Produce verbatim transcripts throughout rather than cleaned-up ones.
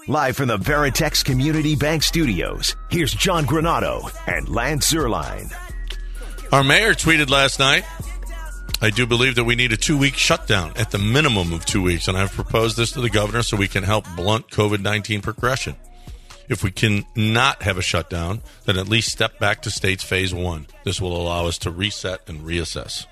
Live from the Veritex Community Bank Studios, here's John Granado and Lance Zierlein. Our mayor tweeted last night, I do believe that we need a two-week shutdown at the minimum of two weeks, and I've proposed this to the governor so we can help blunt covid nineteen progression. If we can not have a shutdown, then at least step back to states phase one. This will allow us to reset and reassess.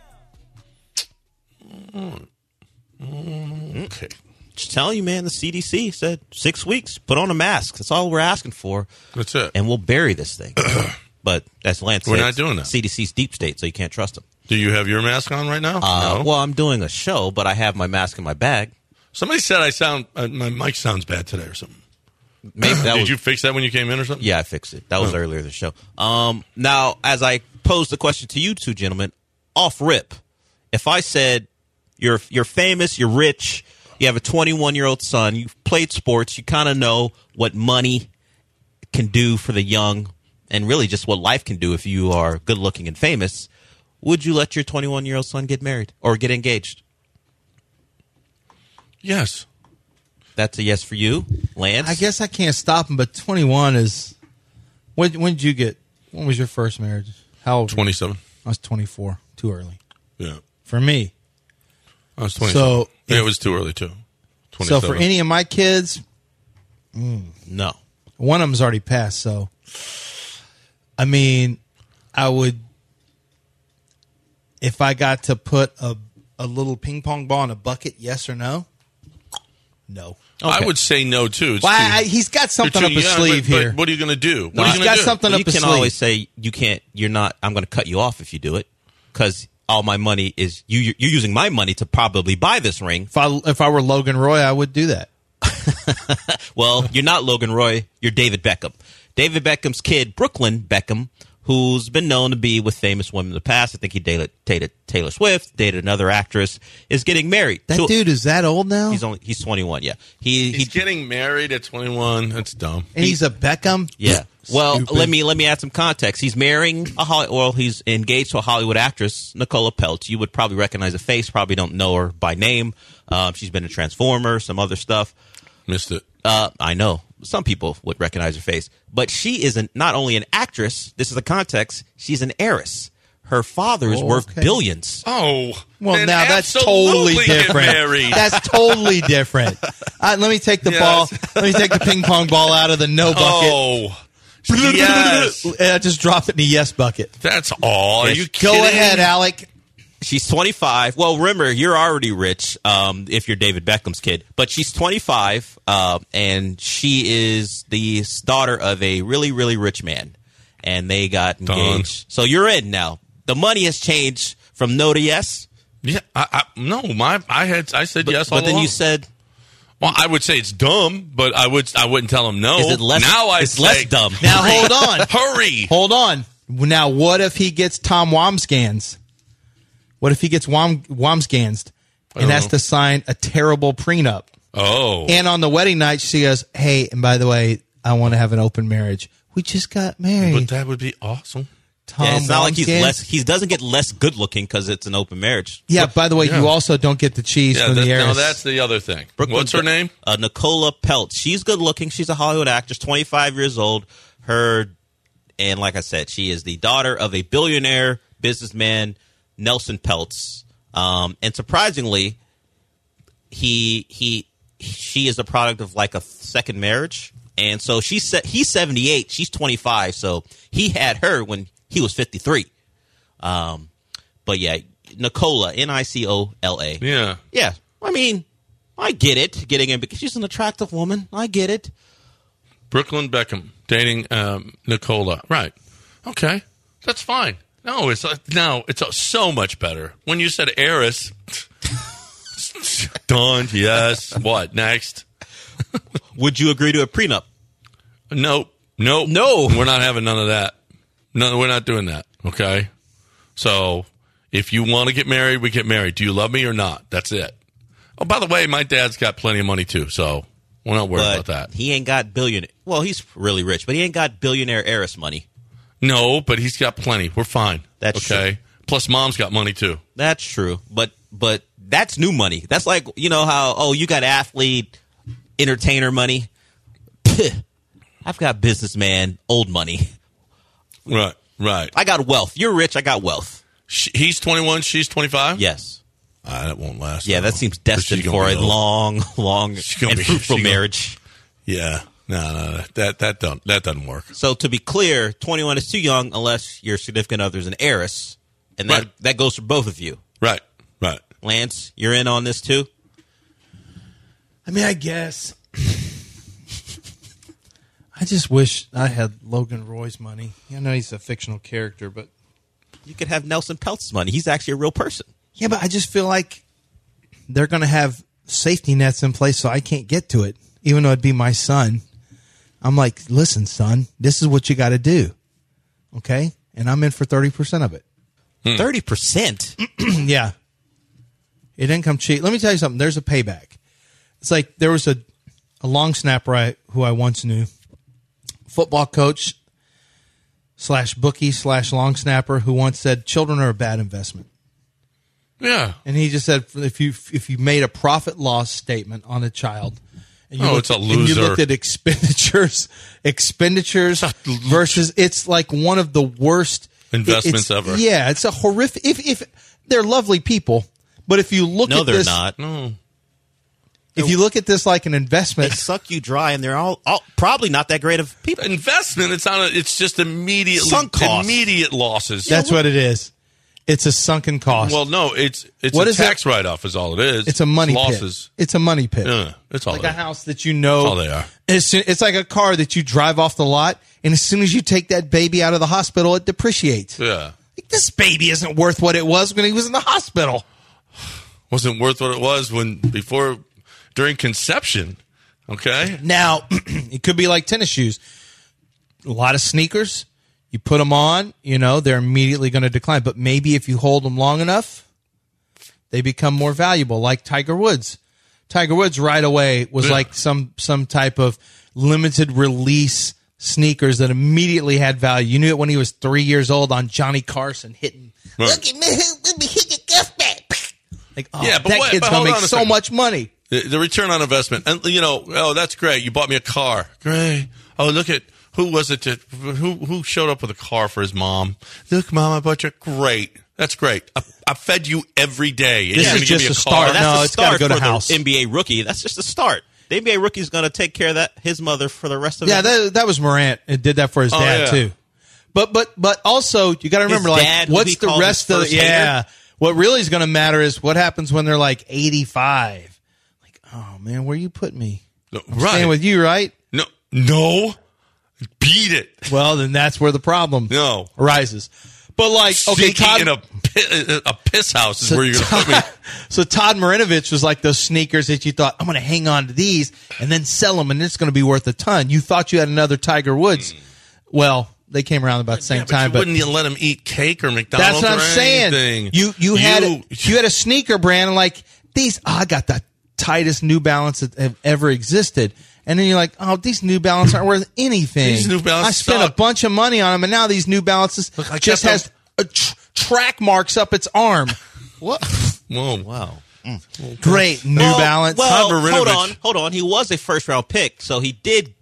Okay. Just telling you, man, the C D C said six weeks, put on a mask. That's all we're asking for. That's it. And we'll bury this thing. But as Lance said, we're not doing that. C D C's deep state, so you can't trust them. Do you have your mask on right now? Uh, no. Well, I'm doing a show, but I have my mask in my bag. Somebody said I sound, uh, my mic sounds bad today or something. Maybe that Did was, you fix that when you came in or something? Yeah, I fixed it. That was oh. earlier in the show. Um, now, as I posed the question to you two gentlemen, off rip, if I said you're you're famous, you're rich, you have a twenty-one-year-old son, you've played sports, you kind of know what money can do for the young and really just what life can do if you are good-looking and famous, would you let your twenty-one-year-old son get married or get engaged? Yes. That's a yes for you, Lance? I guess I can't stop him, but twenty-one is... When, when did you get... When was your first marriage? How old? twenty-seven. I was twenty-four. Too early. Yeah. For me. I was twenty-seven. So, yeah, if, it was too early, too. So for any of my kids... Mm, no. One of them's already passed, so... I mean, I would... If I got to put a, a little ping pong ball in a bucket, yes or no? No. Okay. I would say no, too. Well, too, I, he's got something too, up his yeah, sleeve but, here. But what are you going to do? What no, are you he's gonna got do? something well, up his sleeve. sleeve. You can always say, you can't, you're not, I'm going to cut you off if you do it. Because all my money is, you, you're using my money to probably buy this ring. If I, if I were Logan Roy, I would do that. Well, you're not Logan Roy. You're David Beckham. David Beckham's kid, Brooklyn Beckham, who's been known to be with famous women in the past. I think he dated, dated Taylor Swift, dated another actress, is getting married. That to, dude is that old now? He's only he's twenty-one, yeah. He He's he, getting married at twenty-one. That's dumb. And he's a Beckham? Yeah. Well, Stupid. let me let me add some context. He's marrying a Holly, well, he's engaged to a Hollywood actress, Nicola Peltz. You would probably recognize the face, probably don't know her by name. Um, she's been in Transformer, some other stuff. Missed it. Uh, I know. Some people would recognize her face. But she isn't not only an actress, this is the context, she's an heiress. Her father is Oh, worth okay. billions. Oh. Well, now that's totally different. That's totally different. Uh, let me take the Yes. ball. Let me take the ping pong ball out of the no bucket. Oh. Yes. And I just drop it in the yes bucket. That's all. Are you kidding? Go ahead, Alec. She's twenty-five. Well, remember, you're already rich um, if you're David Beckham's kid. But she's twenty-five, uh, and she is the daughter of a really, really rich man. And they got engaged. Done. So you're in now. The money has changed from no to yes. Yeah. I, I, no, my I had I said But, yes all but then along. you said... Well, I would say it's dumb, but I would I wouldn't tell him no. Is it less, now I it's say, less dumb. Now, hold on. Hurry. Hold on. Now, what if he gets Tom Wamsgans? What if he gets Wam, Wamsgansed and has know. to sign a terrible prenup? Oh. And on the wedding night, she goes, hey, and by the way, I want to have an open marriage. We just got married. But that would be awesome. Tom Yeah, it's not like he's Wamsgans. less. He doesn't get less good looking because it's an open marriage. Yeah, by the way, Yeah. you also don't get the cheese Yeah, from that, the heiress. no, that's the other thing. Brooklyn What's her Be- name? Uh, Nicola Peltz. She's good looking. She's a Hollywood actress, twenty-five years old. Her, and like I said, she is the daughter of a billionaire businessman, Nelson Peltz. Um, and surprisingly, he he she is a product of like a second marriage. And so she's se- he's seventy-eight, she's twenty-five, so he had her when he was fifty-three. Um, but yeah, Nicola, N I C O L A. Yeah. Yeah, I mean, I get it, getting in because she's an attractive woman. I get it. Brooklyn Beckham dating um, Nicola. Right. Okay. That's fine. No, it's uh, no, it's uh, so much better. When you said heiress, done. Yes. What next? Would you agree to a prenup? Nope. Nope. No. We're not having none of that. No, we're not doing that. Okay. So if you want to get married, we get married. Do you love me or not? That's it. Oh, by the way, my dad's got plenty of money too, so we're not worried But about that. he ain't got billionaire. Well, he's really rich, but he ain't got billionaire heiress money. No, but he's got plenty. We're fine. That's okay. Plus, mom's got money too. That's true, but but that's new money. That's like, you know how, oh, you got athlete, entertainer money. I've got businessman old money. Right, right. I got wealth. You're rich. I got wealth. She, he's twenty-one. She's twenty-five. Yes. Ah, that won't last. Yeah, long. that seems destined for a old. long, long, gonna and be- fruitful she gonna- marriage. Yeah, no, no, no, that that don't that doesn't work. So to be clear, twenty-one is too young unless your significant other is an heiress, and that Right. that goes for both of you. Right, right. Lance, you're in on this too. I mean, I guess. I just wish I had Logan Roy's money. I know he's a fictional character, but You could have Nelson Peltz's money. He's actually a real person. yeah, but I just feel like they're going to have safety nets in place so I can't get to it, even though it'd be my son. I'm like, listen, son, this is what you got to do. Okay? And I'm in for thirty percent of it. Thirty percent. Yeah. It didn't come cheap. Let me tell you something. There's a payback. It's like there was a, a long snapper I, who I once knew, football coach slash bookie slash long snapper, who once said children are a bad investment. Yeah. And he just said if you if you made a profit loss statement on a child, and you Oh, looked, it's a and you loser. looked at expenditures, expenditures It's a loser. versus it's like one of the worst Investments it's- ever. Yeah, it's a horrific. If if they're lovely people, but if you look No, at they're this, not. No. if you look at this like an They investment, suck you dry, and they're all, all probably not that great of people. Investment. It's on. A, it's just immediately Sunk cost. immediate losses. that's what it is. It's a sunken cost. Well, no, it's it's What a is tax it? write off is all it is. it's a money losses. pit. It's a money pit. Yeah, it's all like it a is. house that you know. That's all they are. As soon, it's like a car that you drive off the lot, and as soon as you take that baby out of the hospital, it depreciates. Yeah, Like, this baby isn't worth what it was when he was in the hospital. wasn't worth what it was when before during conception. Okay. Now, it could be like tennis shoes. A lot of sneakers, you put them on, you know, they're immediately going to decline. But maybe if you hold them long enough, they become more valuable, like Tiger Woods. Tiger Woods right away was Yeah. like some some type of limited release sneakers that immediately had value. You knew it when he was three years old on Johnny Carson hitting. Right. Look at me, let me hit your gift back. Like, oh, Yeah, but that wait, kid's but going hold to make on a so second. much money. The, the return on investment, and you know, oh, that's great. You bought me a car. Great. Oh, look at who was it? To, who who showed up with a car for his mom? Look, mom, I bought you. Great. That's great. I, I fed you every day. And This you're is gonna give just me a car? start. That's No, the it's gotta start go to for house. the N B A rookie. That's just the start. The N B A rookie is going to take care of that his mother for the rest of Yeah, his that, that was Morant. It did that for his Oh, dad yeah. too. But but but also you got to remember, His like, dad, who what's he the called rest his of first the, hater? yeah? What really is going to matter is what happens when they're like eighty-five. Like, oh man, where you put me? No, I'm right. Staying with you, right? No, no. Beat it. Well, then that's where the problem No. arises. But like, okay, Sneaking Todd, in a, pi- a piss house is so where you're going to put me. Todd, so Todd Marinovich was like those sneakers that you thought, I'm going to hang on to these and then sell them, and it's going to be worth a ton. You thought you had another Tiger Woods. Well, they came around about the same Yeah, but time, you but wouldn't you let him eat cake or McDonald's? that's what I'm or saying. anything? You you had a, you had a sneaker brand and like these. Oh, I got the tightest New Balance that have ever existed, and then you're like, oh, these New Balance aren't worth anything. These New Balance I spent suck. a bunch of money on them, and now these New Balances Look, I just kept has a tr- track marks up its arm. What? Whoa. wow. Great New well, Balance. Well, Todd hold Marinovich. on, hold on. He was a first round pick, so he did.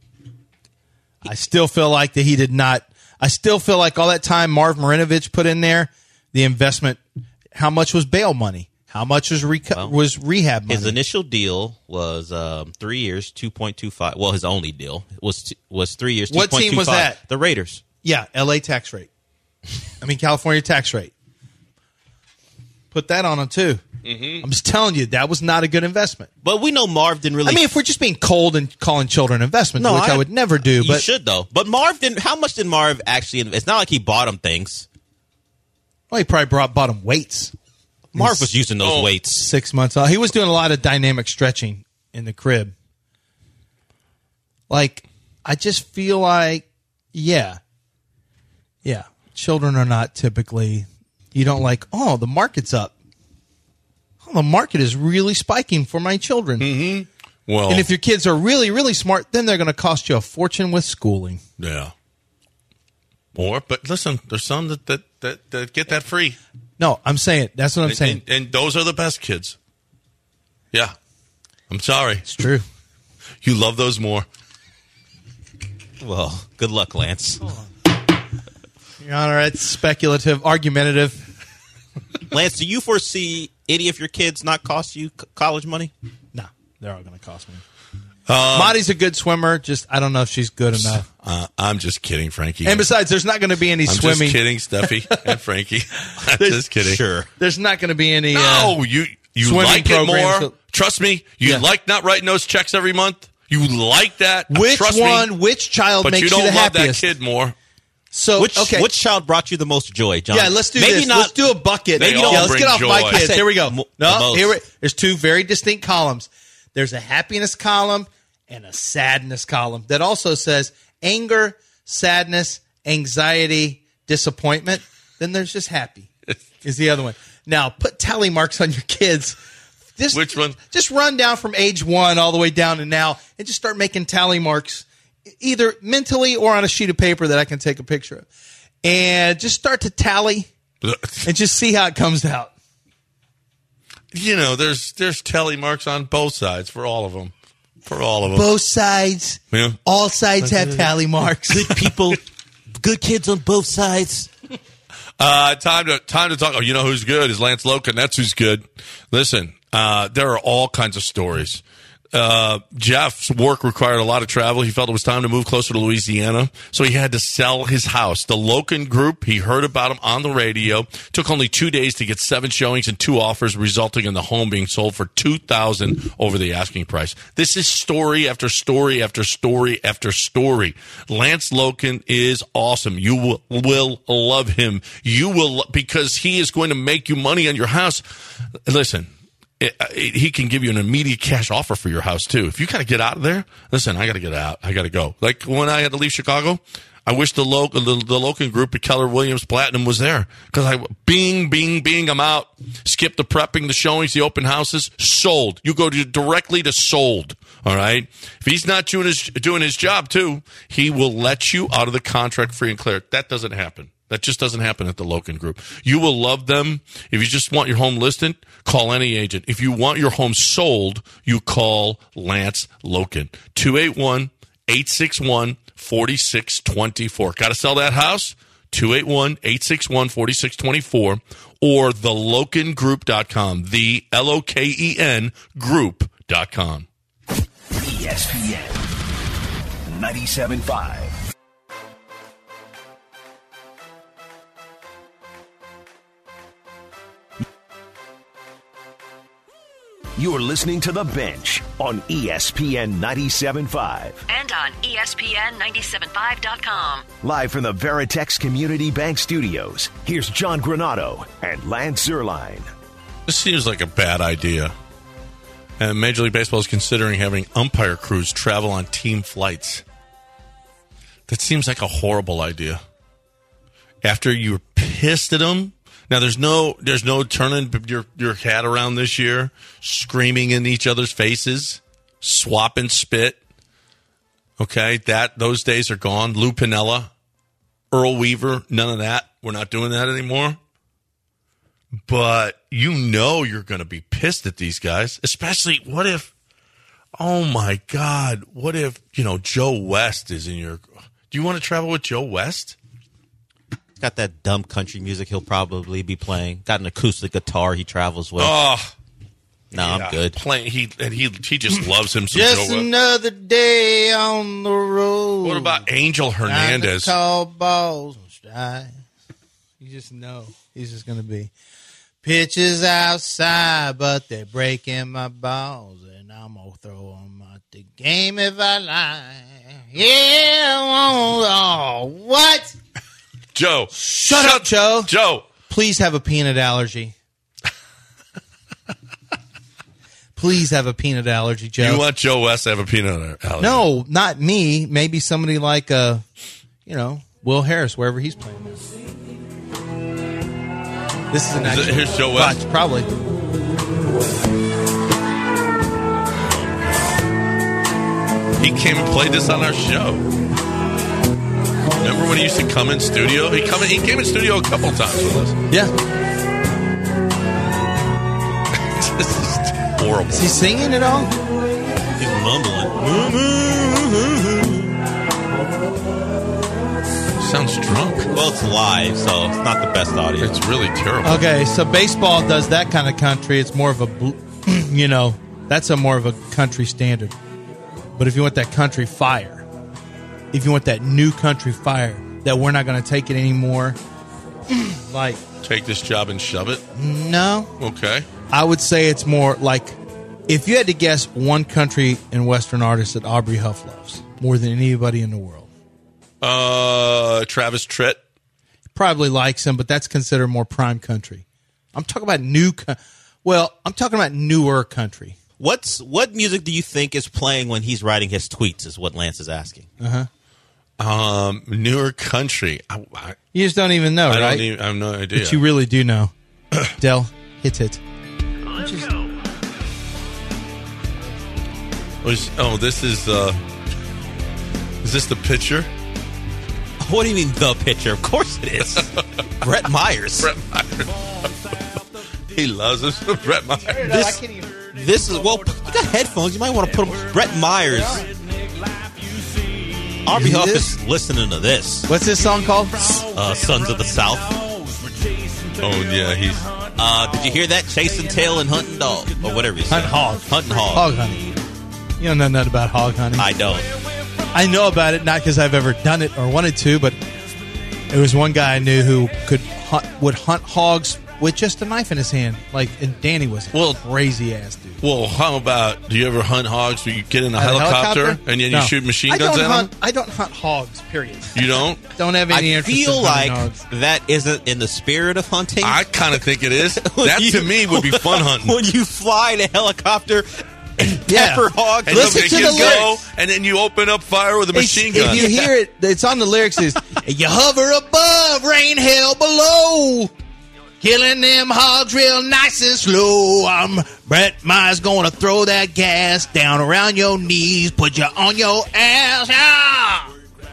I still feel like that he did not. I still feel like all that time Marv Marinovich put in there, the investment. How much was bail money? How much was reco- Well, was rehab money? His initial deal was um, three years, two point two five. Well, his only deal was t- was three years. What team was two point two five. that? The Raiders. Yeah, L A tax rate. I mean, California tax rate. Put that on them, too. Mm-hmm. I'm just telling you, that was not a good investment. But we know Marv didn't really. I mean, if we're just being cold and calling children investments, No, which I, I- would never do, you but should though. But Marv didn't. How much did Marv actually? It's not like he bought him things. well, he probably brought bought him weights. Marv was using those Oh. weights. Six months off. He was doing a lot of dynamic stretching in the crib. Like, I just feel like, yeah. Yeah. Children are not typically, you don't like, oh, the market's up. Oh, the market is really spiking for my children. Well, And if your kids are really, really smart, then they're going to cost you a fortune with schooling. yeah. Or, but listen, there's some that, that, that, that get that free. No, I'm saying, that's what I'm And, saying. and, and those are the best kids. Yeah. I'm sorry. It's true. You love those more. Well, good luck, Lance. Your Honor, it's speculative, argumentative. Lance, do you foresee any of your kids not cost you c- college money? No, they're all going to cost me. Um, Maddie's a good swimmer. Just I don't know if she's good enough. Uh, I'm just kidding, Frankie. And besides, there's not going to be any I'm swimming. just kidding, Steffi and Frankie. I'm just kidding. Sure. There's not going to be any. No, uh, you you swimming like it programs. more. Trust me, you Yeah. like not writing those checks every month. You like that. Which Trust one? Me, Which child but makes you don't you the love happiest? that kid more. So Which okay, which child brought you the most joy, John? yeah, let's do Maybe this. Not, let's do a bucket. They yeah, all let's bring get off my joy. kids. I said Here we go. mo- No, the most. here we, there's two very distinct columns. There's a happiness column and a sadness column that also says anger, sadness, anxiety, disappointment. Then there's just happy is the other one. Now put tally marks on your kids. Just, Which one? Just run down from age one all the way down to now and just start making tally marks either mentally or on a sheet of paper that I can take a picture of. And just start to tally and just see how it comes out. You know, there's there's tally marks on both sides for all of them. For all of them. Both sides, Yeah. all sides have tally marks. good people, good kids on both sides. Uh, time to time to talk. Oh, you know who's good is Lance Loken. That's who's good. Listen, uh, there are all kinds of stories. Uh, Jeff's work required a lot of travel. He felt it was time to move closer to Louisiana, so he had to sell his house. The Loken Group, he heard about him on the radio. Took only two days to get seven showings and two offers, resulting in the home being sold for two thousand dollars over the asking price. This is story after story after story after story. Lance Loken is awesome. You will, will love him. You will, because he is going to make you money on your house. Listen. It, it, he can give you an immediate cash offer for your house too. If you got to get out of there, listen, I got to get out. I got to go. Like when I had to leave Chicago, I wish the Lo- the, the Loken Group at Keller Williams Platinum was there because I bing, bing, bing, I'm out. Skip the prepping, the showings, the open houses, sold. You go to, directly to sold. All right. If he's not doing his doing his job too, he will let you out of the contract free and clear. That doesn't happen. That just doesn't happen at the Loken Group. You will love them. If you just want your home listed, call any agent. If you want your home sold, you call Lance Loken. two eight one, eight six one, four six two four. Got to sell that house? two eight one, eight six one, four six two four or the loken group dot com. The L O K E N group dot com. E S P N ninety-seven point five. You're listening to The Bench on E S P N ninety-seven point five. And on E S P N ninety-seven point five dot com. Live from the Veritex Community Bank Studios, here's John Granado and Lance Zierlein. This seems like a bad idea. And Major League Baseball is considering having umpire crews travel on team flights. That seems like a horrible idea. After you're pissed at them. Now, there's no there's no turning your, your hat around this year, screaming in each other's faces, swapping spit. Okay, that those days are gone. Lou Piniella, Earl Weaver, none of that. We're not doing that anymore. But you know you're going to be pissed at these guys, especially what if, oh, my God, what if, you know, Joe West is in your – do you want to travel with Joe West? Got that dumb country music he'll probably be playing. Got an acoustic guitar he travels with. Oh, no, yeah, I'm good. Playing, he and he he just loves him some Just Joe West. another day on the road. What about Angel Hernandez? Call balls and strikes. You just know he's just going to be pitches outside, but they're breaking my balls, and I'm gonna throw them out the game if I like. Yeah, oh, oh what? Joe, Shut, up, Joe. Joe, Please have a peanut allergy. Please have a peanut allergy, Joe. you want Joe West to have a peanut allergy? No, not me. Maybe somebody like, uh, you know, Will Harris, wherever he's playing. This is an Is it- actual here's Joe West? Watch, probably. He came and played this on our show. Remember when he used to come in studio? He come in, he came in studio a couple times with us. Yeah. This is horrible. Is he singing at all? He's mumbling. sounds drunk. Well, it's live, so it's not the best audio. It's really terrible. Okay, so baseball does that kind of country. It's more of a, bl- you know, that's a more of a country standard. But if you want that country fire, if you want that new country fire, that we're not going to take it anymore, like, Take this job and shove it? no, Okay. I would say it's more like, if you had to guess one country and Western artist that Aubrey Huff loves more than anybody in the world, Uh, Travis Tritt. probably likes him, but that's considered more prime country. I'm talking about new, co- well, I'm talking about newer country. What's what music do you think is playing when he's writing his tweets? Is what Lance is asking. Um, newer country. I, I, You just don't even know, I right? don't even, I have no idea. But you really do know. Del, hit it. Let's go. Was- oh, this is, uh, is this the picture? What do you mean the picture? Of course it is. Brett Myers. Brett Myers. He loves us. Brett Myers. This, this is well. You got headphones. You might want to put them. Brett Myers. Aubrey Huff This- is listening to this. What's this song called? Uh, Sons of the South. Oh, yeah, he's... Uh, did you hear that? Chasing Tail and Hunting Dog, or whatever you said. Hunt hog. Hunting Hog. Hog hunting. You don't know nothing about hog hunting. I don't. I know about it, not because I've ever done it or wanted to, but there was one guy I knew who could hunt, would hunt hogs with just a knife in his hand. Like, and Danny was a Well- crazy ass dude. Well, how about, do you ever hunt hogs where you get in a A helicopter, and then you No. shoot machine I guns don't at hunt, them? I don't hunt hogs, period. You don't? Don't have any I interest feel in like hunting hogs. that isn't in the spirit of hunting. I kind of think it is. When That, you- to me, would be fun hunting. When you fly in a helicopter and Yeah. pepper hogs. And Listen then to you the go, lyrics. and then you open up fire with a It's- machine if gun. you hear it, it's on the lyrics. Is you hover above, rain hell below, killing them hogs real nice and slow. I'm Brett Myers gonna throw that gas down around your knees, put you on your ass. Ah!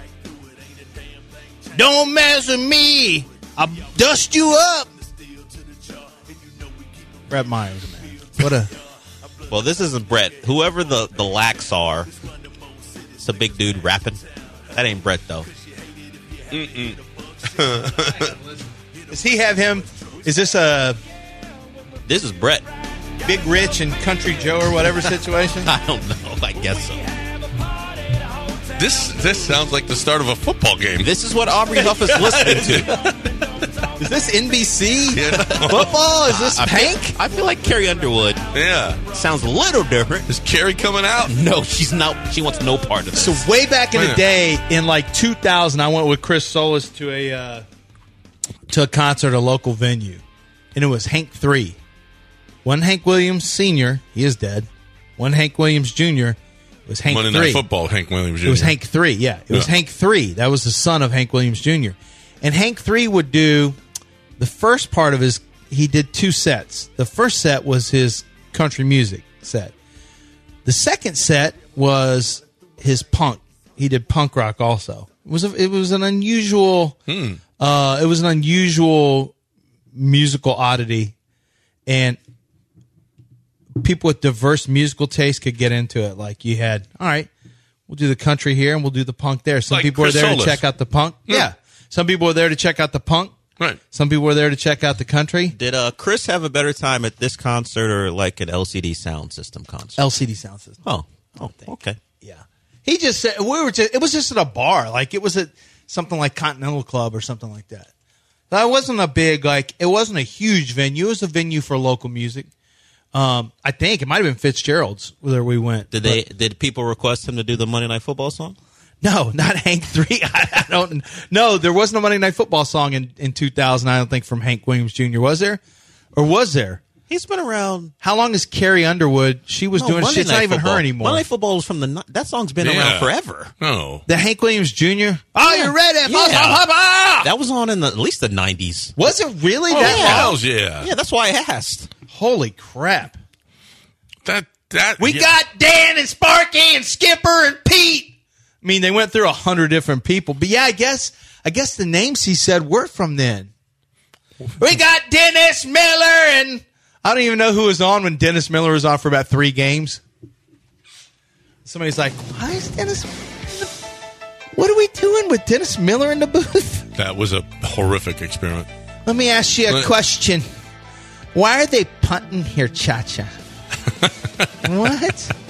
Don't mess with me, I'll dust you up. Brett Myers, man, what a Well, this isn't Brett. Whoever the, the lax are, it's a big dude rapping. That ain't Brett, though. does he have him? Is this a This is Brett. Big Rich and Country Joe or whatever situation? I don't know. I guess so. This this sounds like the start of a football game. This is what Aubrey Huff is listening to. Is this N B C Yeah. football? Is this I Hank? feel, I feel like Carrie Underwood Yeah. sounds a little different. Is Carrie coming out? No, she's not. She wants no part of this. So way back in Wait the a day, in like two thousand, I went with Chris Solis to a uh, to a concert at a local venue, and it was Hank three. One Hank Williams Senior, he is dead. One Hank Williams Junior It was Hank Monday three. Night Football, Hank Williams Junior It was Hank three, yeah. It was Yeah. Hank three. That was the son of Hank Williams Junior And Hank three would do the first part of his, he did two sets. The first set was his country music set. The second set was his punk. He did punk rock also. It was a, it was an unusual Hmm. uh, it was an unusual musical oddity, and people with diverse musical taste could get into it. Like you had, all right, we'll do the country here and we'll do the punk there. Some Like people Chris were there Solis. to check out the punk. Yeah. Yeah. Some people were there to check out the punk. Right. Some people were there to check out the country. Did uh, Chris have a better time at this concert or like an L C D sound system concert? L C D sound system. Oh, oh, okay. Yeah. He just said, we were just, it was just at a bar. Like it was at something like Continental Club or something like that. That wasn't a big, like, it wasn't a huge venue. It was a venue for local music. Um, I think it might have been Fitzgerald's where we went. Did they? Did people request him to do the Monday Night Football song? No, not Hank three. I, I don't. No, there wasn't a Monday Night Football song in, in two thousand. I don't think from Hank Williams Junior Was there, or was there? He's been around. How long is Carrie Underwood? She was No, doing. Monday It's not Night even Football. her anymore. Monday Night Football was from the. ni- That song's been Yeah. around forever. No. The Hank Williams Junior Oh, Yeah. you're ready? Yeah. That was on in the, at least the nineties. Was it really Oh, that long? hells yeah. Yeah, that's why I asked. Holy crap! That that We yeah. got Dan and Sparky and Skipper and Pete. I mean, they went through a hundred different people, but yeah, I guess I guess the names he said were from then. We got Dennis Miller, and I don't even know who was on when Dennis Miller was on for about three games. Somebody's like, "Why is Dennis What are we doing with Dennis Miller in the booth? That was a horrific experiment. Let me ask you a What? question. Why are they punting here, Cha-Cha? What?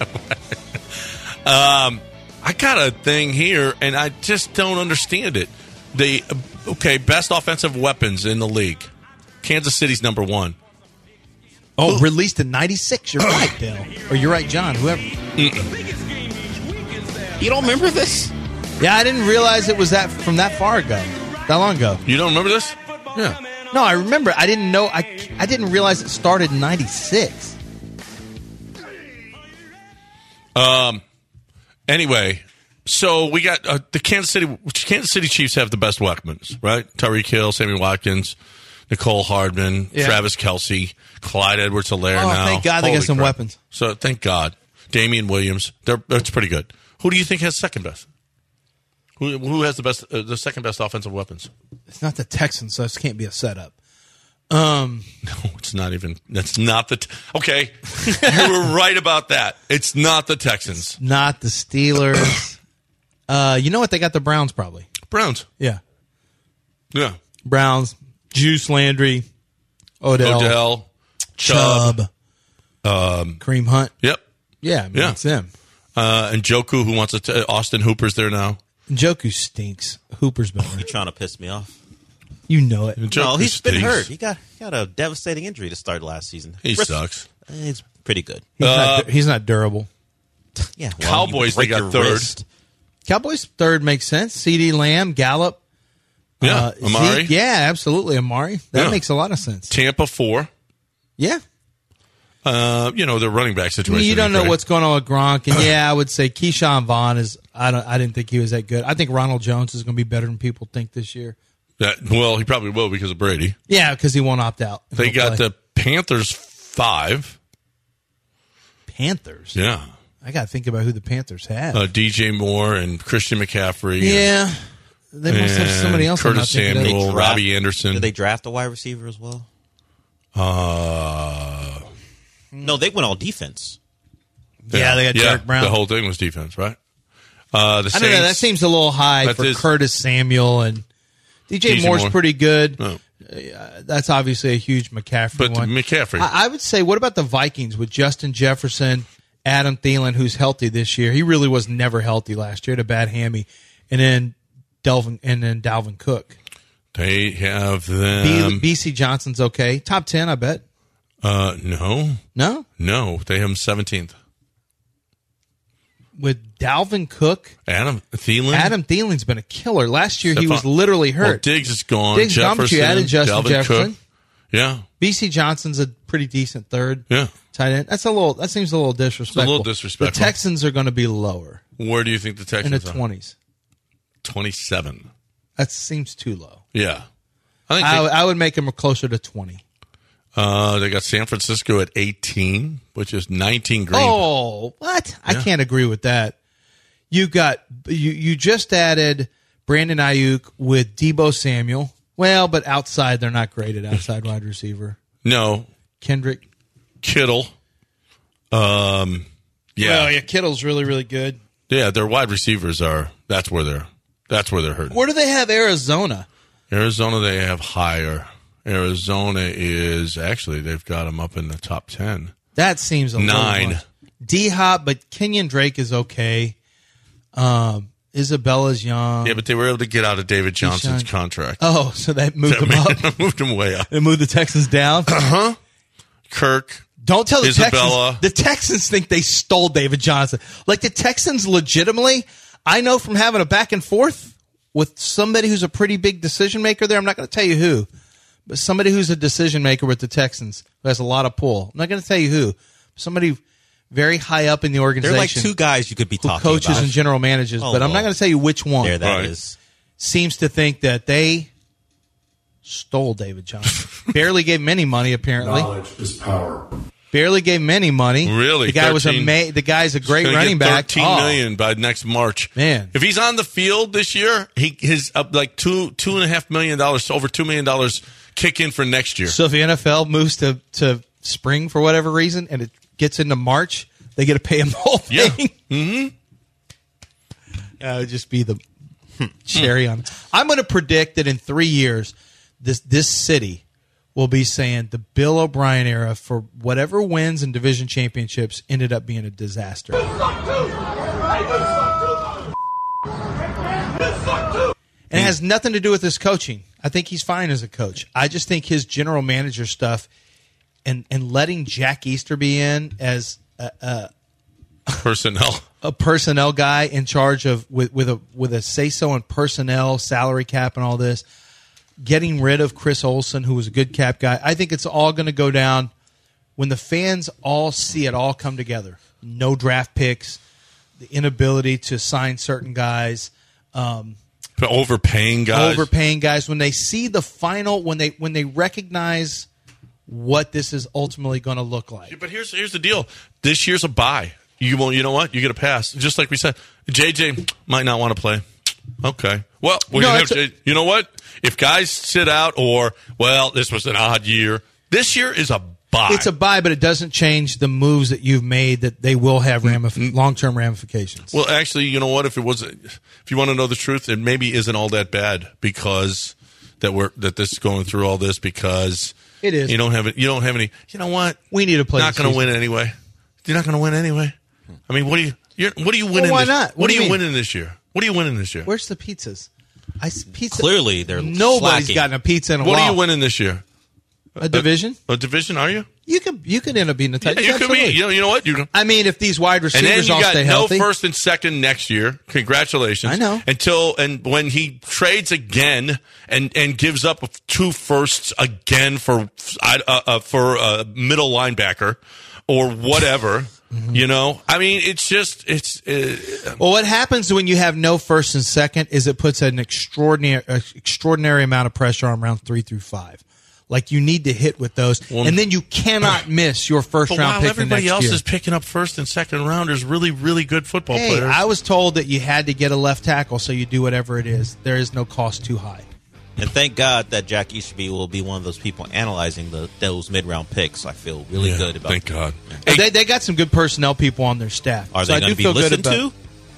I got a thing here, and I just don't understand it. The okay, best offensive weapons in the league. Kansas City's number one. Oh, released in ninety-six. You're right, Bill. Or you're right, John. Whoever. You don't remember this? Yeah, I didn't realize it was that from that far ago. That long ago. You don't remember this? Yeah. No, I remember. I didn't know. I, I didn't realize it started in ninety-six. Um. Anyway, so we got uh, the Kansas City Kansas City Chiefs have the best weapons, right? Tyreek Hill, Sammy Watkins, Nicole Hardman, Yeah. Travis Kelce, Clyde Edwards-Helaire. Oh, now. thank God they got Holy some crap. weapons. So thank God, Damian Williams. They're that's pretty good. Who do you think has second best? Who who has the best uh, the second best offensive weapons? It's not the Texans, so this can't be a setup. Um, No, it's not even. That's not the. T- okay, you were right about that. It's not the Texans. not the Steelers. uh, you know what? They got the Browns probably. Browns. Yeah, Yeah. Browns. Juice Landry, Odell, Odell, Chubb. Chubb, um, Kareem Hunt. Yep. Yeah, I mean, Yeah. it's them. Uh, and Joku, who wants to. T- Austin Hooper's there now. Njoku stinks. Hooper's better. You trying to piss me off? You know it. Joku no, he's been stinks. hurt. He got he got a devastating injury to start last season. He Rest- sucks. It's pretty good. He's, Uh, not, he's not durable. Yeah, well, Cowboys, you break they got your third. wrist. Cowboys third makes sense. CeeDee Lamb, Gallup. Yeah. uh, Amari. Zeke, yeah, absolutely. Amari. That Yeah. makes a lot of sense. Tampa four. Yeah. Uh, you know, their running back I situation. mean, you don't ain't know great. what's going on with Gronk, and yeah, I would say Keyshawn Vaughn is. I don't. I didn't think he was that good. I think Ronald Jones is going to be better than people think this year. That, well, he probably will because of Brady. Yeah, because he won't opt out. They He'll got play. the Panthers five. Panthers. Yeah. I got to think about who the Panthers have. Uh, D J Moore and Christian McCaffrey. yeah, they must have and somebody else. I'm Curtis not thinking of. Samuel, They draft- Robbie Anderson. Did they draft a wide receiver as well? uh, No, they went all defense. Yeah, they got yeah, Derek Brown. The whole thing was defense, right? Uh, the I don't know. That Saints- seems a little high That for is- Curtis Samuel and D J D J Moore's Moore. pretty good. Oh. Uh, that's obviously a huge McCaffrey But one. McCaffrey. I, I would say, what about the Vikings with Justin Jefferson, Adam Thielen, who's healthy this year? He really was never healthy last year. Had a bad hammy, and then Delvin and then Dalvin Cook. They have B, them. B C Johnson's okay, top ten, I bet. uh, no, No, no, they have them seventeenth. with Dalvin Cook, Adam Thielen. Adam Thielen's been a killer. Last year he Stephon- was literally Well, hurt. Diggs is gone. Diggs gone, but Jefferson. you added Justin Dalvin Jefferson. Cook. Yeah, B C Johnson's a pretty decent third. yeah. Tight end. That's a little. That seems a little disrespectful. little disrespectful. The Texans are going to be lower Where do you think the in Texans the are? twenties. Twenty-seven. That seems too low. Yeah, I think I, they, would- I would make them closer to twenty. uh, they got San Francisco at eighteen, which is nineteen green. Oh, what? I Yeah. can't agree with that. You got you. You just added Brandon Ayuk with Debo Samuel. Well, but outside they're not great at outside wide receiver. No, Kendrick. Kittle. Um, yeah, Well, yeah, Kittle's really really good. yeah. Their wide receivers are. That's where they're. That's where they're hurting. Where do they have Arizona? Arizona, they have higher. Arizona is actually they've got them up in the top ten. That seems a Nine. little D Hop, but Kenyon Drake is okay. Um, Isabella's young. Yeah, but they were able to get out of David Johnson's Deshaun- contract. Oh, so that moved them up. Moved him way up. They moved the Texans down. Kirk. Don't tell the Isabella. Texans. The Texans think they stole David Johnson. Like the Texans legitimately, I know from having a back and forth with somebody who's a pretty big decision maker there. I'm not going to tell you who, but somebody who's a decision maker with the Texans who has a lot of pull. I'm not going to tell you who. Somebody very high up in the There are organization. like two guys you could be who talking coaches about. and general managers, Oh, but I'm not Lord. going to tell you which one. There, that is. Right. Seems to think that they stole David Johnson. Barely gave him any money, apparently. Knowledge is power. Barely gave him any money. Really? The guy was a thirteen ma- the guy's a great Gonna running get back. Thirteen Oh, million by next March. Man. if he's on the field this year, he his up like two two and a half million dollars, over two million dollars kick in for next year. So if the N F L moves to, to spring for whatever reason and it gets into March, they get to pay him the whole Yeah. thing. Mm-hmm. That would just be the Cherry on. I'm going to predict that in three years, this this city will be saying the Bill O'Brien era for whatever wins and division championships ended up being a disaster. And it has nothing to do with his coaching. I think he's fine as a coach. I just think his general manager stuff and, and letting Jack Easterby in as a, a personnel a personnel guy in charge of with, with a with a say so in personnel, salary cap, and all this. Getting rid of Chris Olsen, who was a good cap guy. I think it's all going to go down when the fans all see it all come together. No draft picks, the inability to sign certain guys. Um, Overpaying guys. Overpaying guys. When they see the final, when they when they recognize what this is ultimately going to look like. But here's here's the deal. This year's a bye. You won't. You know what? You get a pass. Just like we said, J J might not want to play. Okay. Well, we're No, gonna it's have a- J- you know what? If guys sit out, or well, this was an odd year. This year is a bye. It's a buy, but it doesn't change the moves that you've made that they will have ramif- long-term ramifications. Well, actually, you know what? If it was, if you want to know the truth, it maybe isn't all that bad because that we're that this is going through all this because It is. You don't have it. You don't have any. You know what? We need to play Not the going to season. win anyway. You're not going to win anyway. I mean, what do you? You're, what are you winning? why this, not? What, What are do you you mean? winning this year? What are you winning this year? Where's the pizzas? I s- pizza. Clearly, they're Nobody's slacking. gotten a pizza in a What while. are you winning this year? A division? A division? Are you? You could you could end up being the Yeah, Titans. you could be. Absolutely. You know, you know what? You can. I mean, if these wide And then receivers you all got stay no healthy, first and second next year. Congratulations. I know. Until and when he trades again and, and gives up two firsts again for uh, uh, for a middle linebacker or whatever. Mm-hmm. You know, I mean, it's just it's. Uh, well, what happens when you have no first and second is it puts an extraordinary uh, extraordinary amount of pressure on round three through five. Like you need to hit with those, Well, and then you cannot miss your first but round while pick. everybody the next else year. is picking up first and second rounders, really, really good football Hey, players. I was told that you had to get a left tackle, so you do whatever it is. There is no cost too high. And thank God that Jack Easterby will be one of those people analyzing the those mid round picks. I feel really Yeah, good about. Thank God. But Hey, They they got some good personnel people on their staff. Are so they I going do to be feel good listened about- to?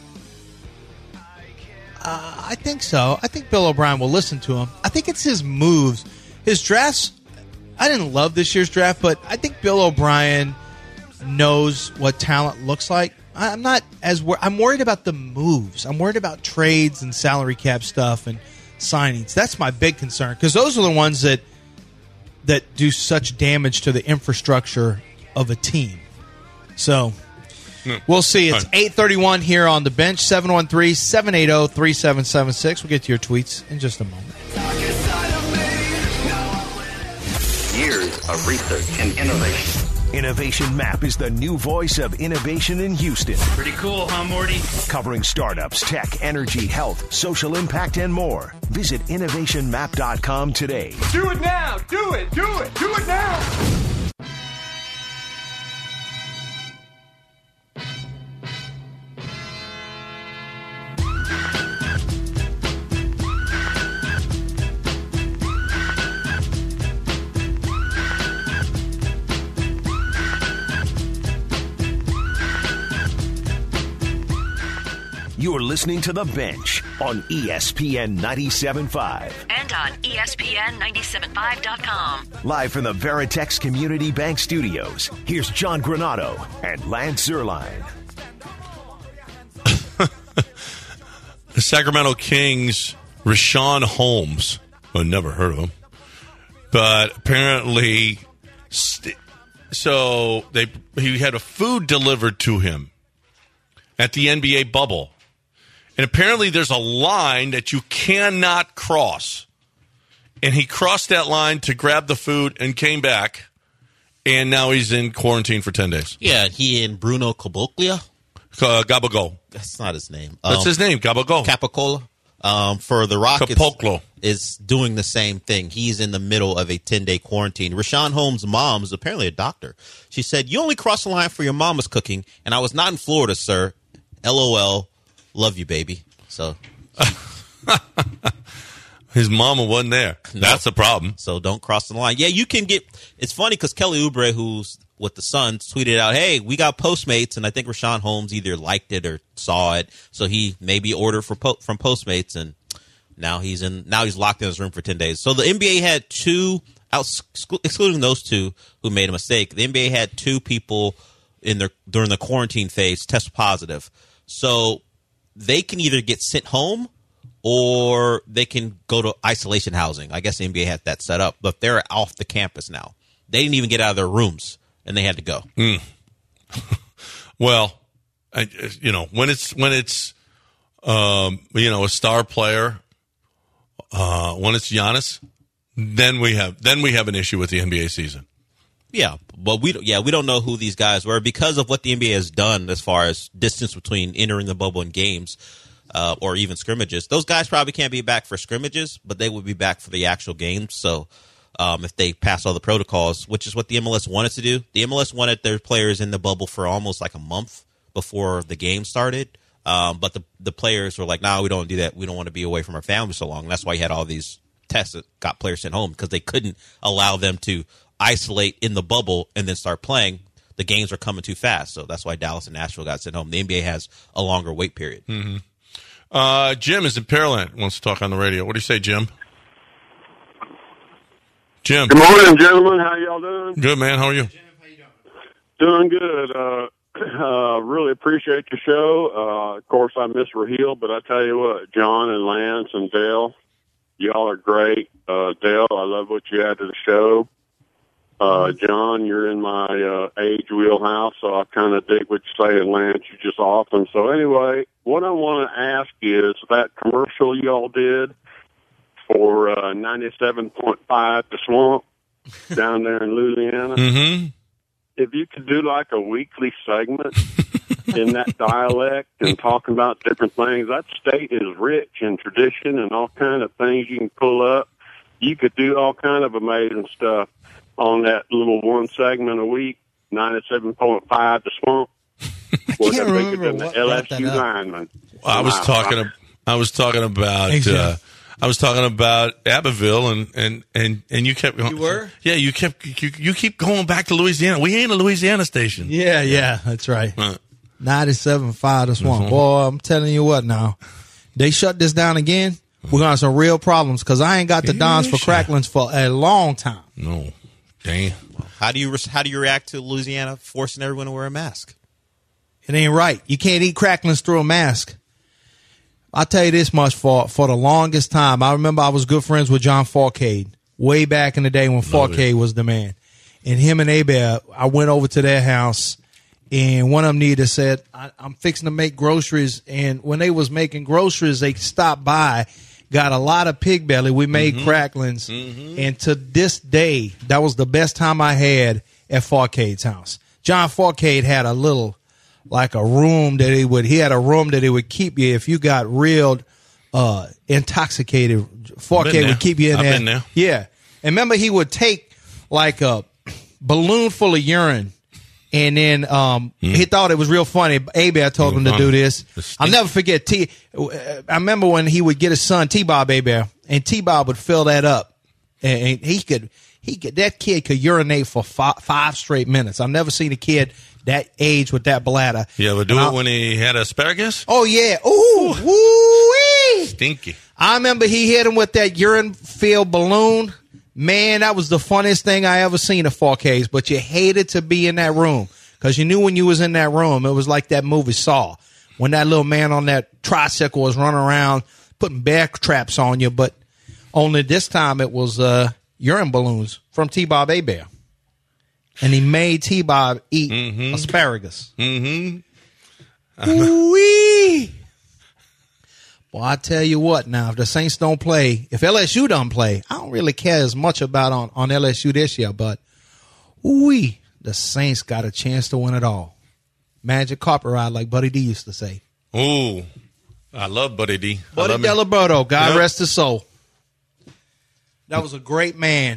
Uh, I think so. I think Bill O'Brien will listen to him. I think it's his moves, his drafts. I didn't love this year's draft, but I think Bill O'Brien knows what talent looks like. I- I'm not as wor- I'm worried about the moves. I'm worried about trades and salary cap stuff and signings. That's my big concern because those are the ones that that do such damage to the infrastructure of a team. So we'll see. It's Fine. eight thirty-one here on the bench. seven one three, seven eight zero, three seven seven six. We'll get to your tweets in just a moment. Years of research and innovation. Innovation Map is the new voice of innovation in Houston, Pretty cool, huh, Morty? covering startups, tech, energy, health, social impact, and more. Visit innovation map dot com today. Do it now! Do it! Do it! Do it now! You're listening to The Bench on E S P N ninety-seven point five. And on E S P N ninety-seven five dot com. Live from the Veritex Community Bank Studios, here's John Granado and Lance Zerline. the Sacramento Kings, Rashawn Holmes. I never heard of him, but apparently, st- so they he had a food delivered to him at the N B A bubble, and apparently there's a line that you cannot cross, and he crossed that line to grab the food and came back, and now he's in quarantine for ten days. Yeah, he and Bruno Caboclo. Uh, Gabagol. That's not his name. That's Um, his name, Gabagol. Capicola. Um, for the Rockets, Capoclo. is doing the same thing. He's in the middle of a ten-day quarantine. Rashawn Holmes' mom is apparently a doctor. She said, "You only crossed the line for your mama's cooking, and I was not in Florida, sir. LOL. Love you, baby." So, His mama wasn't there. That's the problem. so don't cross the line. Yeah, you can get. It's funny because Kelly Oubre, who's with the Suns tweeted out, hey, we got Postmates, and I think Rashawn Holmes either liked it or saw it, so he maybe ordered for po- from Postmates, and now he's in. Now he's locked in his room for ten days. So the N B A had two, out, excluding those two who made a mistake. The N B A had two people in their during the quarantine phase test positive, so they can either get sent home or they can go to isolation housing. I guess the N B A had that set up, but they're off the campus now. They didn't even get out of their rooms, and they had to go. Mm. Well, I, you know, when it's when it's um, you know, a star player, uh, when it's Giannis, then we have then we have an issue with the N B A season. Yeah, but we yeah we don't know who these guys were because of what the N B A has done as far as distance between entering the bubble and games, uh, or even scrimmages. Those guys probably can't be back for scrimmages, but they would be back for the actual games. So. Um, if they pass all the protocols, which is what the M L S wanted to do. The M L S wanted their players in the bubble for almost like a month before the game started. Um, but the the players were like, nah, we don't do that. We don't want to be away from our family so long. And that's why you had all these tests that got players sent home because they couldn't allow them to isolate in the bubble and then start playing. The games are coming too fast. So that's why Dallas and Nashville got sent home. The N B A has a longer wait period. Mm-hmm. Uh, Jim is in Pearland, wants to talk on the radio. What do you say, Jim? Jim. Good morning, gentlemen. How y'all doing? Good, man. How are you? Doing good. Uh, uh, really appreciate your show. Uh, of course, I miss Raheel, but I tell you what, John and Lance and Dale, y'all are great. Uh, Dale, I love what you add to the show. Uh, John, you're in my uh, age wheelhouse, so I kind of dig what you say, and Lance, you're just awesome. So anyway, what I want to ask is that commercial y'all did for uh, ninety-seven point five The Swamp down there in Louisiana. Mm-hmm. If you could do like a weekly segment in that dialect and talking about different things, that state is rich in tradition and all kind of things you can pull up. You could do all kind of amazing stuff on that little one segment a week, ninety-seven point five The Swamp. I can't remember what L S U lineman. Well, I was wow. talking. I was talking about. Uh, I was talking about Abbeville, and, and, and, and you kept going. You were? Yeah, you kept you, you keep going back to Louisiana. We ain't a Louisiana station. Yeah, yeah, that's right. Uh, ninety-seven point five The Swamp. Mm-hmm. Boy, I'm telling you what now. They shut this down again, we're going to have some real problems because I ain't got the Dons for Cracklins for a long time. No. Damn. How do you how do you react to Louisiana forcing everyone to wear a mask? It ain't right. You can't eat cracklins through a mask. I'll tell you this much, for for the longest time, I remember I was good friends with John Falcade way back in the day when Falcade was the man. And him and Abel, I went over to their house, and one of them needed said, I, I'm fixing to make groceries. And when they was making groceries, they stopped by, got a lot of pig belly. We made mm-hmm. cracklins. Mm-hmm. And to this day, that was the best time I had at Falcade's house. John Falcade had a little... like a room that he would, he had a room that he would keep you if you got real uh, intoxicated. Falcade would keep you in I've there. Been there. Yeah. And remember, he would take like a balloon full of urine, and then um, mm. he thought it was real funny. Abel told him to do this. I'll never forget. T. I remember when he would get his son, T-Bob Abel, and T-Bob would fill that up, and he could, he could, that kid could urinate for five, five straight minutes. I've never seen a kid that age with that bladder. You ever do and it I'll, when he had asparagus? Oh, yeah. Ooh, woo-wee. Stinky. I remember he hit him with that urine-filled balloon. Man, that was the funniest thing I ever seen at Falcade's, but you hated to be in that room because you knew when you was in that room, it was like that movie Saw, when that little man on that tricycle was running around putting bear traps on you, but only this time it was uh, urine balloons from T-Bob Abel. And he made T-Bob eat mm-hmm. asparagus. Mm-hmm. Ooh-wee. Well, I tell you what now, if the Saints don't play, if L S U don't play, I don't really care as much about on, on L S U this year, but ooh-wee, the Saints got a chance to win it all. Magic carpet ride, like Buddy D used to say. Ooh, I love Buddy D. Buddy Delaberto, God yep. rest his soul. That was a great man.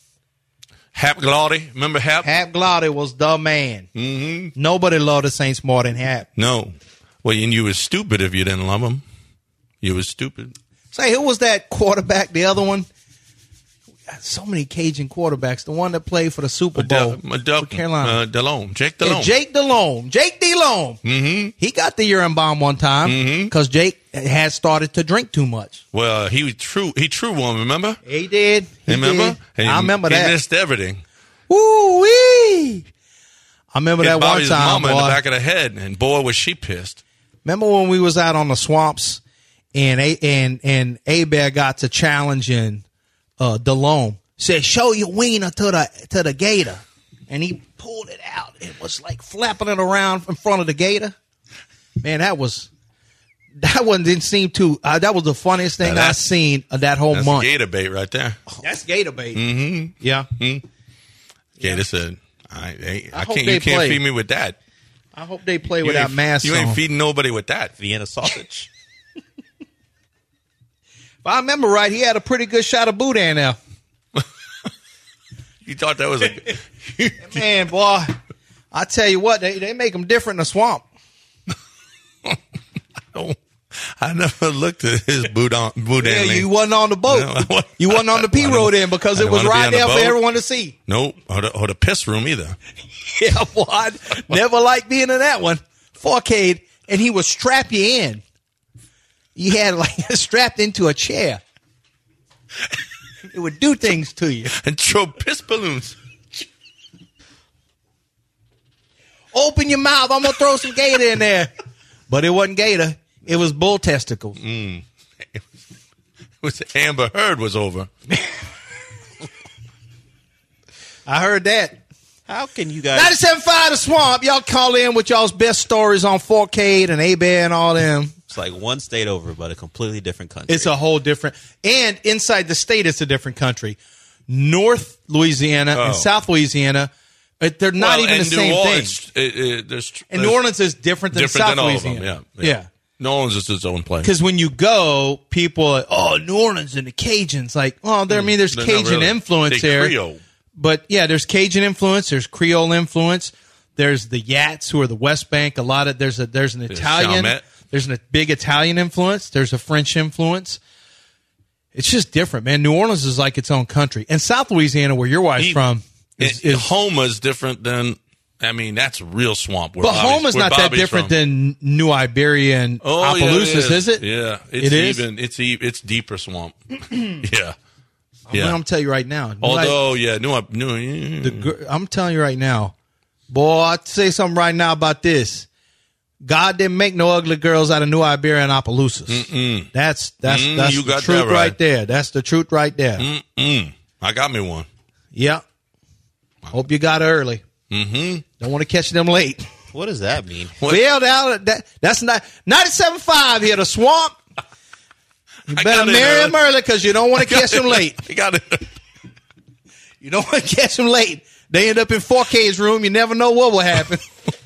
Hap Glaudy, remember Hap? Hap Glaudy was the man. Mm-hmm. Nobody loved the Saints more than Hap. No. Well, and you was stupid if you didn't love him. You was stupid. Say, who was that quarterback, the other one? got so many Cajun quarterbacks. The one that played for the Super Bowl Del- for Carolina. Uh, Delhomme. Jake Delhomme. Yeah, Jake Delhomme. Jake Delhomme. Mm-hmm. He got the urine bomb one time because mm-hmm. Jake had started to drink too much. Well, he was true. He true one, remember? He did. He remember? Did. I remember he that. He missed everything. Woo wee! I remember Hit that Bobby's one time, mama boy. in the back of the head, and boy, was she pissed. Remember when we was out on the swamps, and A and and A-Bear got to challenging uh, Delhomme. Said, "Show your wiener to the to the gator," and he pulled it out. It was like flapping it around in front of the gator. Man, that was that one didn't seem too. Uh, that was the funniest thing I seen of that whole that's month. Gator bait right there. That's gator bait. Mm-hmm. Yeah. Mm-hmm. Gator yeah. said, "I, I, I, I can't. You can't play. feed me with that. I hope they play you without masks. You ain't on. feeding nobody with that Vienna sausage." If I remember right, he had a pretty good shot of boudin there. You thought that was a man, boy. I tell you what, they they make them different in the swamp. I, don't, I never looked at his boudin. boudin Yeah, link. you wasn't on the boat. No, you wasn't on the P road then because it was right there for everyone to see. Nope, or the, or the piss room either. Yeah, boy, I never liked being in that one. Forcade, and he would strap you in. You had like strapped into a chair. It would do things to you. And throw piss balloons. Open your mouth. I'm going to throw some gator in there. But it wasn't gator. It was bull testicles. Mm. It was Amber Heard was over. I heard that. How can you guys... ninety-seven point five The Swamp. Y'all call in with y'all's best stories on Forcade and A-Bear and all them. It's like one state over, but a completely different country. It's a whole different, and inside the state, it's a different country. North Louisiana oh. and South Louisiana, they're not well, even the New same Orleans, thing. It, it, there's, and there's New Orleans is different than different South than all Louisiana. Of them. Yeah, yeah. yeah. New Orleans is its own place. Because when you go, people are, oh, New Orleans and the Cajuns. Like, oh, there, I mean, there's they're Cajun really. influence they there. Creole. But yeah, there's Cajun influence. There's Creole influence. There's the Yats, who are the West Bank. A lot of there's a there's an Italian. Chalmette. There's a big Italian influence. There's a French influence. It's just different, man. New Orleans is like its own country, and South Louisiana, where your wife's He, from, is, it, is Homa's different than. I mean, that's real swamp. Where but Bobby's, Homa's where not Bobby's that different from. than New Iberia and oh, Opelousas, yeah, it is. is. is it? Yeah, it's it is? even. It's e- it's deeper swamp. yeah, I'm, yeah. I'm gonna tell you right now. Although, yeah, New, New the gr- I'm telling you right now, boy, I'll say something right now about this. God didn't make no ugly girls out of New Iberia and Opelousas. Mm-mm. That's that's Mm, that's you the got truth that right. right there. That's the truth right there. Mm-mm. I got me one. Yeah. Hope you got it early. Mm-hmm. Don't want to catch them late. What does that mean? What? Well, that, that, that's not ninety-seven point five here, the swamp. You I better got it marry early. them early because you don't want to catch them late. I got it. You don't want to catch them late. They end up in four K's room. You never know what will happen.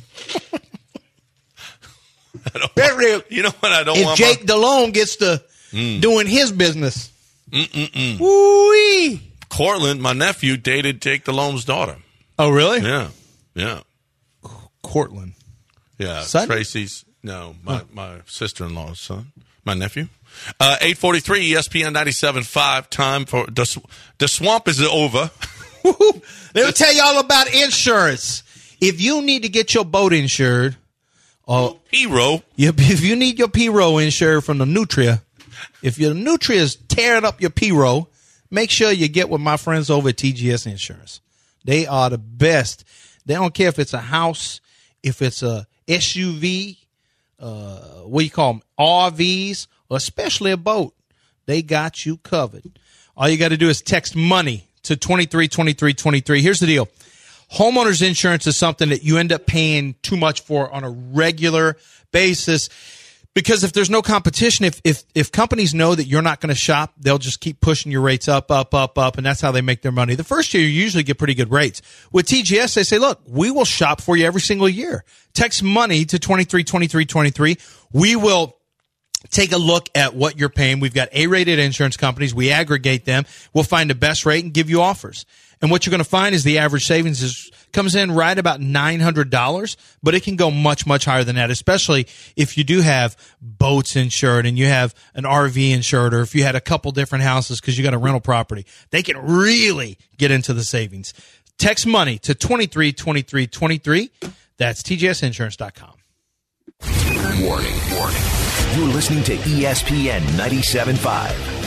I don't Better want, you know what? I don't if want. Jake my, Delhomme gets to Mm. doing his business. Mm-mm-mm. Woo-wee. Cortland, my nephew, dated Jake Delhomme's daughter. Oh, really? Yeah, yeah, Cortland. yeah. Son? Tracy's no, my my sister in law's son, my nephew. Uh, eight forty three, E S P N ninety-seven point five. Time for the the swamp is over. Let me tell you all about insurance. If you need to get your boat insured, or Hero. if you need your P-Row insured from the Nutria, if your Nutria is tearing up your P-Row, make sure you get with my friends over at T G S Insurance. They are the best. They don't care if it's a house, if it's a S U V, uh, what do you call them, R Vs, or especially a boat. They got you covered. All you got to do is text money to twenty-three twenty-three twenty-three. Here's the deal. Homeowners insurance is something that you end up paying too much for on a regular basis. Because if there's no competition, if if if companies know that you're not going to shop, they'll just keep pushing your rates up, up, up, up, and that's how they make their money. The first year, you usually get pretty good rates. With T G S, they say, look, we will shop for you every single year. Text money to twenty-three twenty-three twenty-three. We will take a look at what you're paying. We've got A-rated insurance companies. We aggregate them. We'll find the best rate and give you offers. And what you're going to find is the average savings is comes in right about nine hundred dollars, but it can go much, much higher than that, especially if you do have boats insured and you have an R V insured, or if you had a couple different houses because you got a rental property. They can really get into the savings. Text money to twenty-three twenty-three twenty-three. That's T J S insurance dot com. Warning, warning. You're listening to E S P N ninety-seven point five.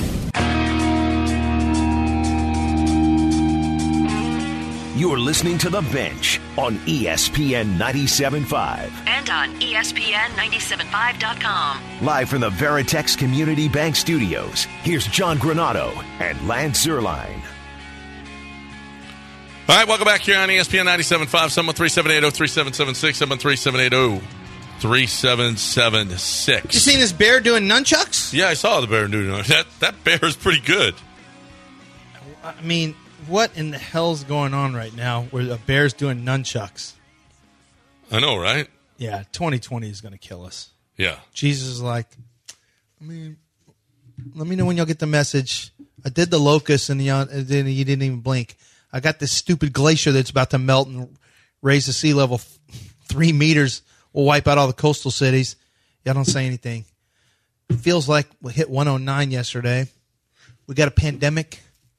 You're listening to The Bench on E S P N ninety-seven point five. And on E S P N ninety-seven point five dot com. Live from the Veritex Community Bank Studios, here's John Granato and Lance Zierlein. All right, welcome back here on E S P N ninety-seven point five, seven one three, seven eight zero, three seven seven six, seven one three, seven eight zero, three seven seven six. You seen this bear doing nunchucks? Yeah, I saw the bear doing nunchucks. That, that bear is pretty good. I mean, what in the hell's going on right now where a bear's doing nunchucks? I know, right? Yeah, twenty twenty is going to kill us. Yeah. Jesus is like, I mean, let me know when y'all get the message. I did the locust and you didn't even blink. I got this stupid glacier that's about to melt and raise the sea level three meters. We'll wipe out all the coastal cities. Y'all don't say anything. It feels like we hit one oh nine yesterday. We got a pandemic.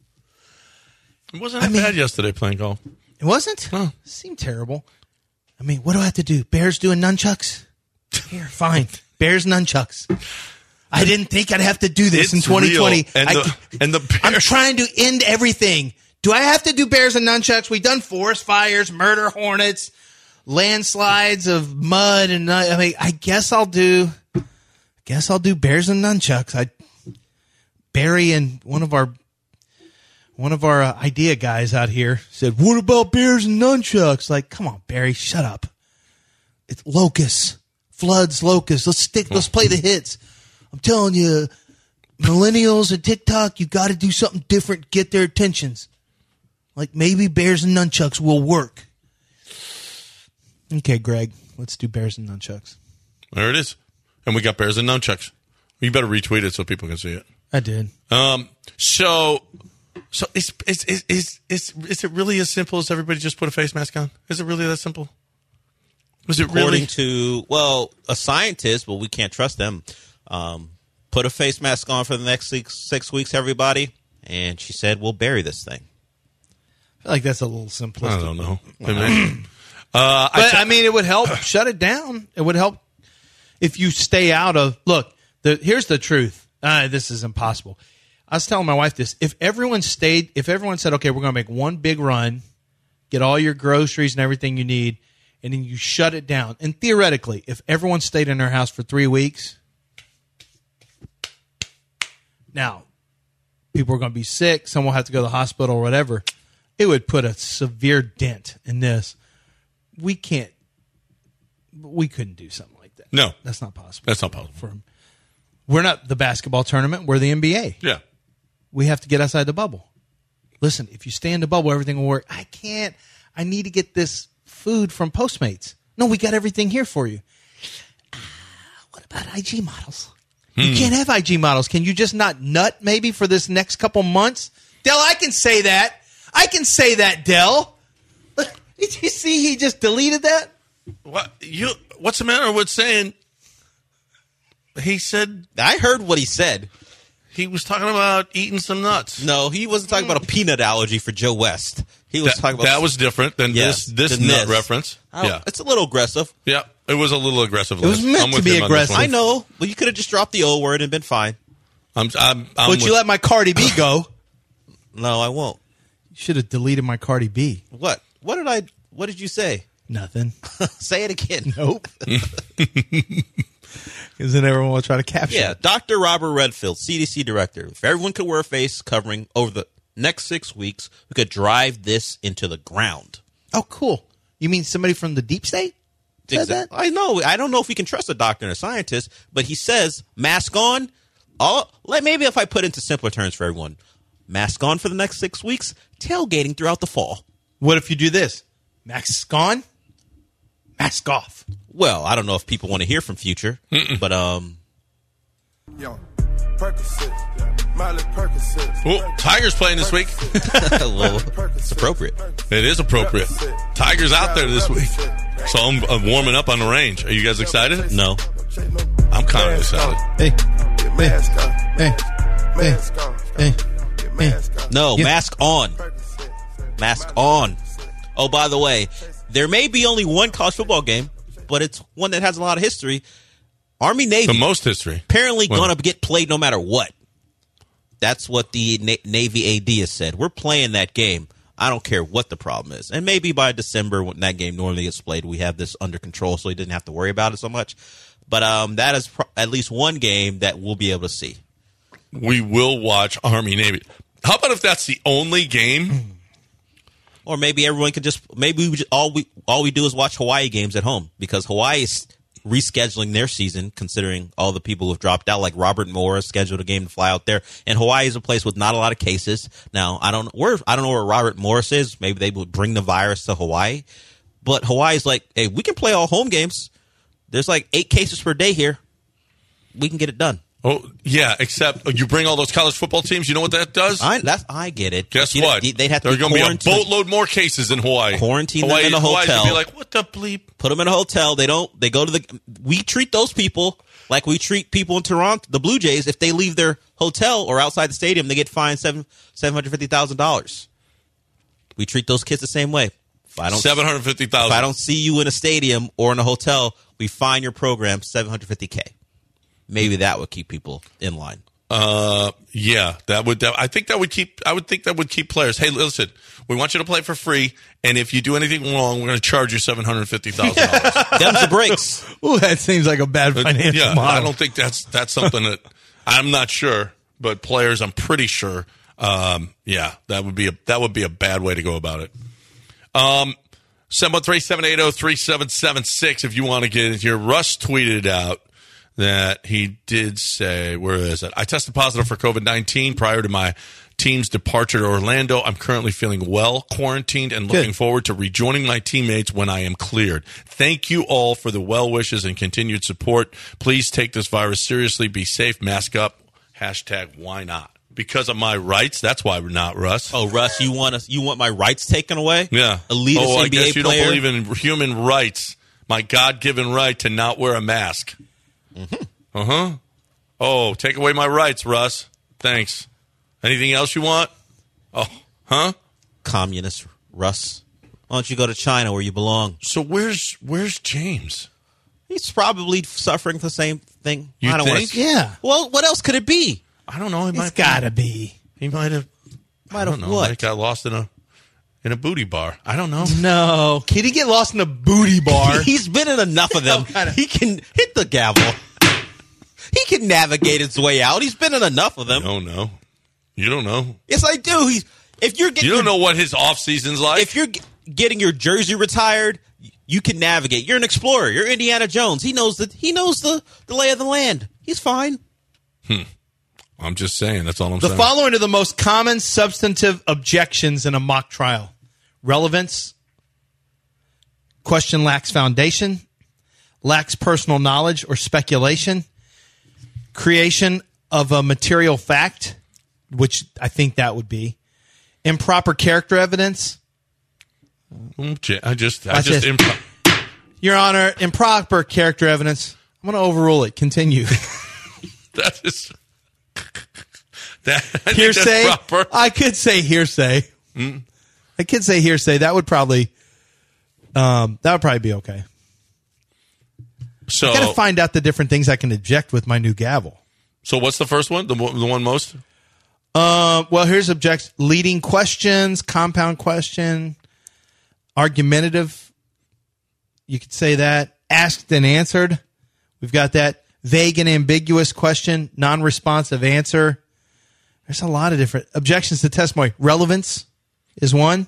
It wasn't that I mean, bad yesterday playing golf. It wasn't? No. It seemed terrible. I mean, what do I have to do? Bears doing nunchucks? Here, fine. Bears nunchucks. I didn't think I'd have to do this It's in twenty twenty. real. And I, the, and the bear, I'm trying to end everything. Do I have to do bears and nunchucks? We've done forest fires, murder hornets, landslides of mud, and I mean, I guess I'll do. I guess I'll do bears and nunchucks. I Barry and one of our one of our uh, idea guys out here said, "What about bears and nunchucks?" Like, come on, Barry, shut up. It's locusts, floods, locusts. Let's stick. Let's play the hits. I'm telling you, millennials and TikTok, you got to do something different. Get their attentions. Like maybe bears and nunchucks will work. Okay, Greg, let's do bears and nunchucks. There it is. And we got bears and nunchucks. You better retweet it so people can see it. I did. Um. So, so is is is is is, is it really as simple as everybody just put a face mask on? Is it really that simple? Was it According really? to, well, a scientist, but we can't trust them, um, put a face mask on for the next six, six weeks, everybody, and she said, we'll bury this thing. I feel like that's a little simplistic. I don't know. I mean, uh, But, I, t- I mean, it would help shut it down. It would help if you stay out of... Look, the, here's the truth. Uh, this is impossible. I was telling my wife this. If everyone stayed... If everyone said, okay, we're going to make one big run, get all your groceries and everything you need, and then you shut it down. And theoretically, if everyone stayed in their house for three weeks... Now, people are going to be sick. Some will have to go to the hospital or whatever. It would put a severe dent in this. We can't... We couldn't do something like that. no, That's not possible. that's not possible. For, we're not the basketball tournament. We're the N B A. Yeah. We have to get outside the bubble. Listen, if you stay in the bubble, everything will work. I can't. I need to get this food from Postmates. No, we got everything here for you. Uh, what about I G models? Hmm. You can't have I G models. Can you just not nut maybe for this next couple months? Dell, I can say that. I can say that, Dell. Look, did you see he just deleted that? What you? What's the matter with saying? He said I heard what he said. he was talking about eating some nuts. No, he wasn't talking about a peanut allergy for Joe West. He was that, talking about that was different than Yes, this this than nut this. reference. Oh, yeah, it's a little aggressive. yeah, it was a little aggressive. It was Liz. meant I'm to with be him on this aggressive. one. I know, but you could have just dropped the O word and been fine. I'm. I'm. I'm Would with, you let my Cardi B go? No, I won't. You should have deleted my Cardi B. What? What did I? What did you say? Nothing. Say it again. Nope. Because then everyone will try to capture Yeah, it. Doctor Robert Redfield, C D C director. If everyone could wear a face covering over the next six weeks, we could drive this into the ground. Oh, cool. You mean somebody from the deep state said that? I know. I don't know if we can trust a doctor and a scientist, but he says mask on. All like maybe if I put into simpler terms for everyone, mask on for the next six weeks, tailgating throughout the fall. What if you do this? Mask on, mask off. Well, I don't know if people want to hear from Future, Mm-mm. but um, Yo, Oh, Tigers playing this week. Well, it's appropriate. It is appropriate. Tigers out there this week. So I'm, I'm warming up on the range. Are you guys excited? No. I'm kind of excited. Hey, hey, hey, hey, hey. No, Yeah. mask on. Mask on. Oh, by the way, there may be only one college football game, but it's one that has a lot of history. Army Navy. The most history. Apparently Well- going to get played no matter what. That's what the Na- Navy A D has said. We're playing that game. I don't care what the problem is. And maybe by December, when that game normally gets played, we have this under control, so he didn't have to worry about it so much. But um, that is pro- at least one game that we'll be able to see. We will watch Army Navy. How about if that's the only game? Or maybe everyone could just maybe we just, all we all we do is watch Hawaii games at home, because Hawaii is rescheduling their season, considering all the people who've dropped out. Like Robert Morris scheduled a game to fly out there, and Hawaii is a place with not a lot of cases. Now I don't where I don't know where Robert Morris is. Maybe they would bring the virus to Hawaii, but Hawaii's like, hey, we can play all home games. There's like eight cases per day here. We can get it done. Oh, yeah, except you bring all those college football teams. You know what that does? I that's I get it. Guess You know, what? They'd have to There's be going to be a quarantined. boatload more cases in Hawaii. Quarantine them Hawaii, in a Hawaii's hotel. gonna be like, what the bleep? Put them in a hotel. They don't. They go to the. We treat those people like we treat people in Toronto, the Blue Jays. If they leave their hotel or outside the stadium, they get fined seven seven hundred fifty thousand dollars. We treat those kids the same way. If I don't seven hundred fifty thousand. If I don't see you in a stadium or in a hotel, we fine your program seven hundred fifty k. Maybe that would keep people in line. Uh, yeah, that would. That, I think that would keep. I would think that would keep players. Hey, listen, we want you to play for free, and if you do anything wrong, we're going to charge you seven hundred fifty thousand dollars. Them's the breaks. Ooh, that seems like a bad financial yeah, model. I don't think that's that's something that I'm not sure, but players, I'm pretty sure. Um, yeah, that would be a that would be a bad way to go about it. Um, seven one three, seven eight zero, three seven seven six if you want to get in here. Russ tweeted out that he did say, where is it? I tested positive for COVID nineteen prior to my team's departure to Orlando. I'm currently feeling well, quarantined, and looking Good. forward to rejoining my teammates when I am cleared. Thank you all for the well wishes and continued support. Please take this virus seriously. Be safe. Mask up. Hashtag why not? Because of my rights. That's why we're not, Russ. Oh, Russ, you want us? You want my rights taken away? Yeah. Elitist oh, I N B A guess you player. don't believe in human rights. My God-given right to not wear a mask. Mm-hmm. Uh-huh. Oh, take away my rights, Russ. Thanks. Anything else you want? Oh, huh? Communist Russ. Why don't you go to China where you belong? So where's where's James? He's probably suffering the same thing. You I don't think? wanna, Yeah. Well, what else could it be? I don't know. He It's might gotta be. He might have. Might I don't have know. what? Might got lost in a in a booty bar. I don't know. No. Can he get lost in a booty bar? He's been in enough of them. kinda- He can hit the gavel. He can navigate his way out. He's been in enough of them. I don't know. You don't know. Yes, I do. He's if you're getting You don't your, know what his off season's like. if you're g- getting your jersey retired, you can navigate. You're an explorer. You're Indiana Jones. He knows the he knows the, the lay of the land. He's fine. I'm just saying. That's all I'm The saying. following are the most common substantive objections in a mock trial: relevance, question lacks foundation, lacks personal knowledge or speculation, creation of a material fact, which I think that would be, improper character evidence. Mm, j- I just, I Watch just, this. imp- Your Honor, improper character evidence. I'm going to overrule it. Continue. that is that I think Hearsay. that's proper. I could say hearsay. I could say hearsay. That would probably, um, that would probably be okay. So, I got to find out the different things I can object with my new gavel. so what's the first one? The one- the one most? Uh, well, here's object: leading questions, compound question, argumentative. You could say that. Asked and answered. We've got that. Vague and ambiguous question, non-responsive answer. There's a lot of different objections to testimony. Relevance is one.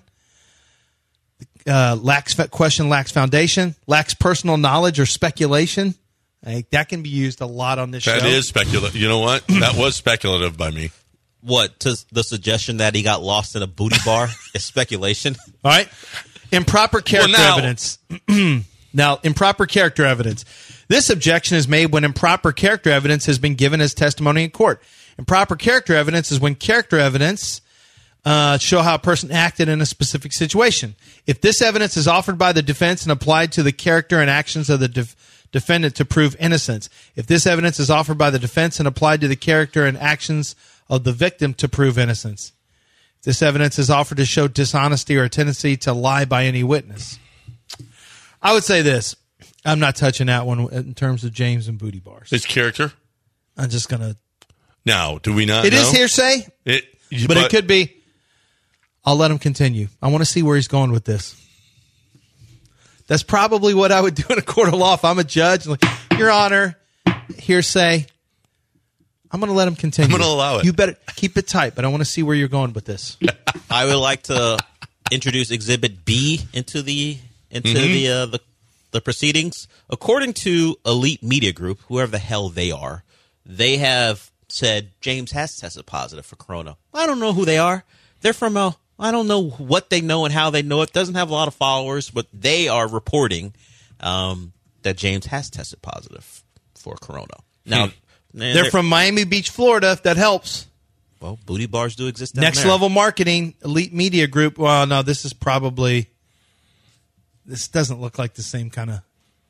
Uh, lacks question, lacks foundation, lacks personal knowledge or speculation. I think that can be used a lot on this That show. is speculative. You know what? That was speculative by me. What to the suggestion that he got lost in a booty bar is speculation. All right. Improper character Well, now- evidence. Now, improper character evidence. This objection is made when improper character evidence has been given as testimony in court. Improper character evidence is when character evidence uh, show how a person acted in a specific situation. If this evidence is offered by the defense and applied to the character and actions of the def- defendant to prove innocence. If this evidence is offered by the defense and applied to the character and actions of the victim to prove innocence. If this evidence is offered to show dishonesty or a tendency to lie by any witness. I would say this. I'm not touching that one in terms of James and Booty Bars. His character? I'm just going to. Now, do we not It know? is hearsay, It, but, but it could be. I'll let him continue. I want to see where he's going with this. That's probably what I would do in a court of law if I'm a judge. Like, Your Honor, hearsay. I'm going to let him continue. I'm going to allow it. You better keep it tight, but I want to see where you're going with this. I would like to introduce Exhibit B into the into Mm-hmm. the, uh, the the proceedings. According to Elite Media Group, whoever the hell they are, they have said James has tested positive for corona. I don't know who they are. They're from a. I don't know what they know and how they know it. Doesn't have a lot of followers, but they are reporting um, that James has tested positive for corona. Now, Hmm. They're, they're from Miami Beach, Florida, if that helps. Well, booty bars do exist down Next there. Level Marketing, Elite Media Group. Well, no, this is probably. This doesn't look like the same kind of.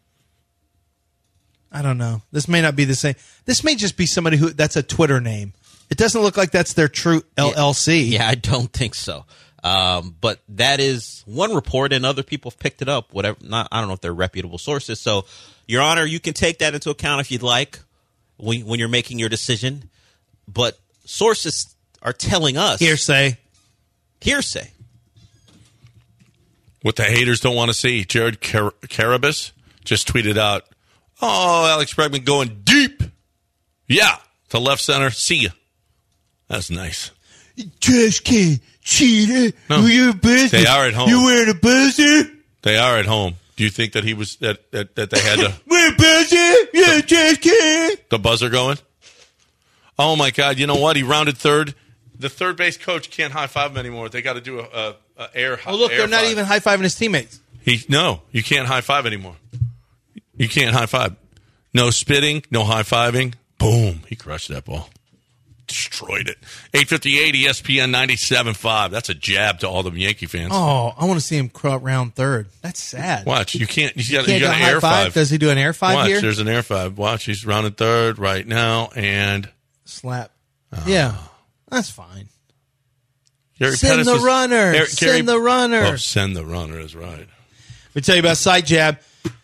I don't know. This may not be the same. This may just be somebody who. That's a Twitter name. It doesn't look like that's their true L L C. Yeah, I don't think so. Um, but that is one report, and other people have picked it up. Whatever. Not, I don't know if they're reputable sources. So, Your Honor, you can take that into account if you'd like when, when you're making your decision. But sources are telling us Hearsay. Hearsay. What the haters don't want to see. Jared Car- Carabas just tweeted out, "Oh, Alex Bregman going deep. Yeah, to left center. See ya." That's nice. Trash can, cheater. No. You're a buzzer. They are at home. You wearing a buzzer? They are at home. Do you think that he was that that, that they had to We're a buzzer? Yeah, trash can. the buzzer going? Oh my God! You know what? He rounded third. The third base coach can't high five him anymore. They got to do a, a, a air. Oh, look, air they're not five. even high fiving his teammates. He no, you can't high five anymore. You can't high five. No spitting, no high fiving. Boom! He crushed that ball, destroyed it. eight fifty-eight E S P N ninety-seven point five. That's a jab to all the Yankee fans. Oh, I want to see him crawl round third. That's sad. Watch, you can't. You got, Can't you got do an a high air five? five. Does he do an air five Watch, here? there's an air five. Watch, he's rounding third right now, and Slap. Yeah, that's fine. Gary Send Pettis the is- runner. Eric- Send Gary- the runner. Oh, send the runner is right. Let me tell you about Site Jab,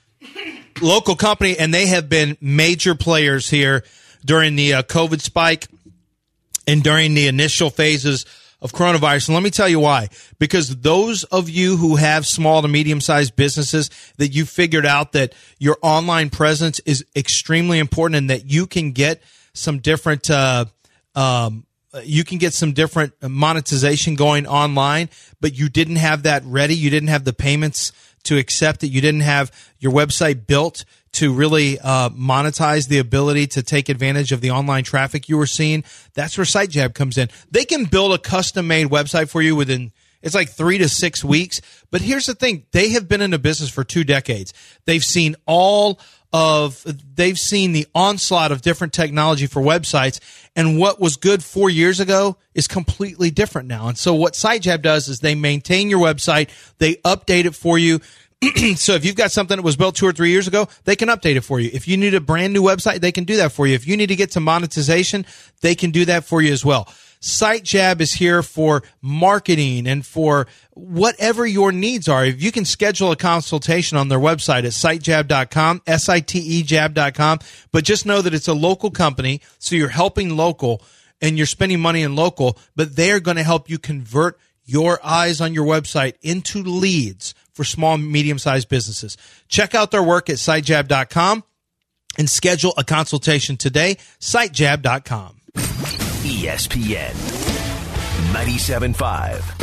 local company, and they have been major players here during the uh, COVID spike and during the initial phases of coronavirus. And let me tell you why. Because those of you who have small to medium-sized businesses, that you figured out that your online presence is extremely important and that you can get some different uh, um, you can get some different monetization going online, but you didn't have that ready. You didn't have the payments to accept it. You didn't have your website built to really uh, monetize the ability to take advantage of the online traffic you were seeing. That's where SiteJab comes in. They can build a custom-made website for you within, it's like three to six weeks. But here's the thing. They have been in the business for two decades. They've seen all of, they've seen the onslaught of different technology for websites. And what was good four years ago is completely different now. And so what SiteJab does is they maintain your website. They update it for you. So if you've got something that was built two or three years ago, they can update it for you. If you need a brand new website, they can do that for you. If you need to get some monetization, they can do that for you as well. SiteJab is here for marketing and for whatever your needs are. If you can schedule a consultation on their website at sitejab dot com, S I T E jab dot com. But just know that it's a local company, so you're helping local and you're spending money in local, but they're going to help you convert your eyes on your website into leads for small, medium-sized businesses. Check out their work at sitejab dot com and schedule a consultation today, sitejab dot com. E S P N ninety-seven point five.